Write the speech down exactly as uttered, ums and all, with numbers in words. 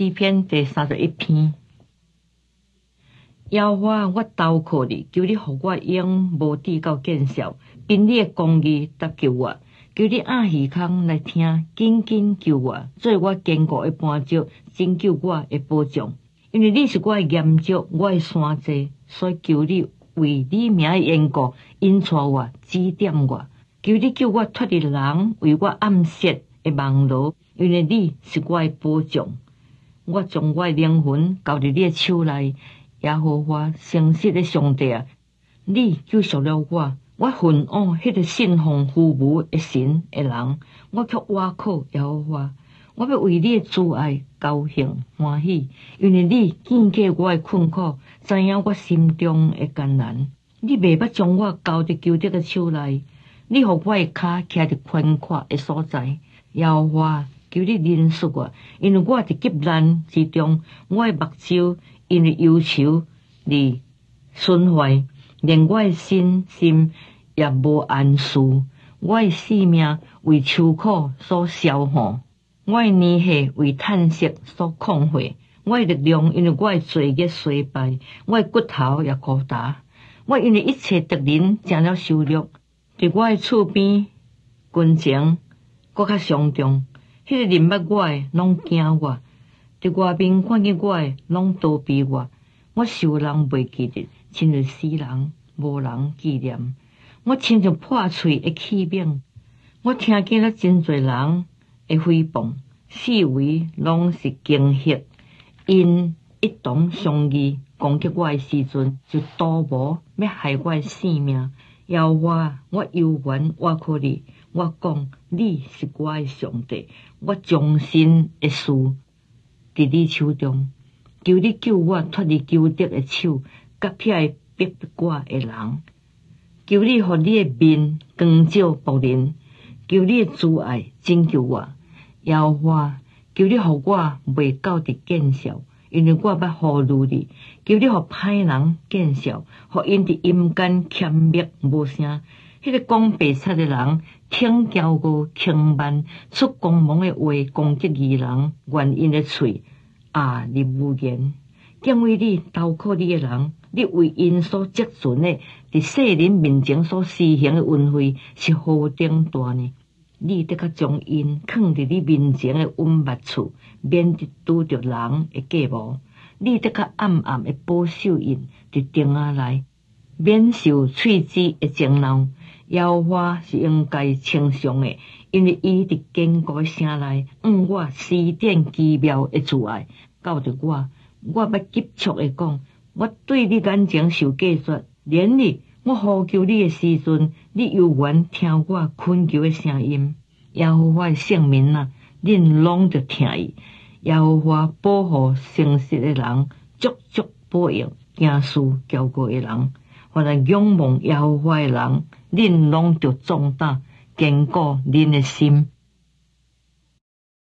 诗篇第三十一篇。耶和华，我投靠你，求你互我用无底到见效，并你的公义搭救我。求你按耳孔来听，紧紧救我，做我坚固的磐石，拯救我的保障。因为你是我的岩石，我的山寨，所以求你为你名的缘故，引带我，指点我。求你救我脱离人为我暗设的网罗，因为你是我的保障。我将我的灵魂交伫你的手内，耶和华诚实的上帝啊，你救赎了我。我恨恶迄个信奉虚无的神的人，我却倚靠耶和华。我要为你的慈爱高兴欢喜，因为你见过我的困苦，知影我心中的艰难。你未捌将我交伫仇敌的手内，你互我的脚徛伫宽阔的所在。耶和华，求你怜恤我，因为我伫急难之中，我的目睭因为忧愁而损坏，连我的身心也无安舒。我的性命为愁苦所消耗，我的年岁为叹息所空废。我的力量因为我的罪孽衰败，我的骨头也枯达。我因为一切敌人成了羞辱，伫我的厝边军情搁较伤重。迄个认捌我的拢惊我，伫外面看见我的拢逃避我。我受人袂记得，亲像死人，无人纪念。我亲像破喙的器皿，我听见了真侪人的诽谤，四围拢是惊吓。因一同商议攻击我的时阵，就图谋要害我的性命。耶和华，我犹原倚靠你。我讲，你是我的上帝，我终身的事伫你手中。求你救我脱离仇敌的手，甲遐逼迫我的人。求你互你的面光照仆人，求你的慈爱拯救我。耶和华，求你互我袂到伫见效，因为我捌呼吁你。求你互歹人见效，互因伫阴间欠默无声。迄个讲白贼的人，挺骄傲轻慢，出光芒的话攻击义人，愿因的喙啊入无言。敬畏你投靠你的人，你为因所积存的，伫世人面前所施行的恩惠，是何等大呢？你得较将因藏伫你面前的隐密处，免得拄着人的计谋。你得较暗暗的保守因伫钉仔内，免受喙子的争闹。耶和华是应该称颂的，因为伊伫坚固的城内，向我施展奇妙的慈爱，教着我。我要急促的讲，我对你眼前受计算，连你我呼求你的时阵，你犹原听我恳求的声音。耶和华的圣名啊，恁拢着听伊。耶和华保护诚实的人，足足保佑行事骄傲的人。凡是仰望耶和华的人，恁拢着壮大，坚固恁的心。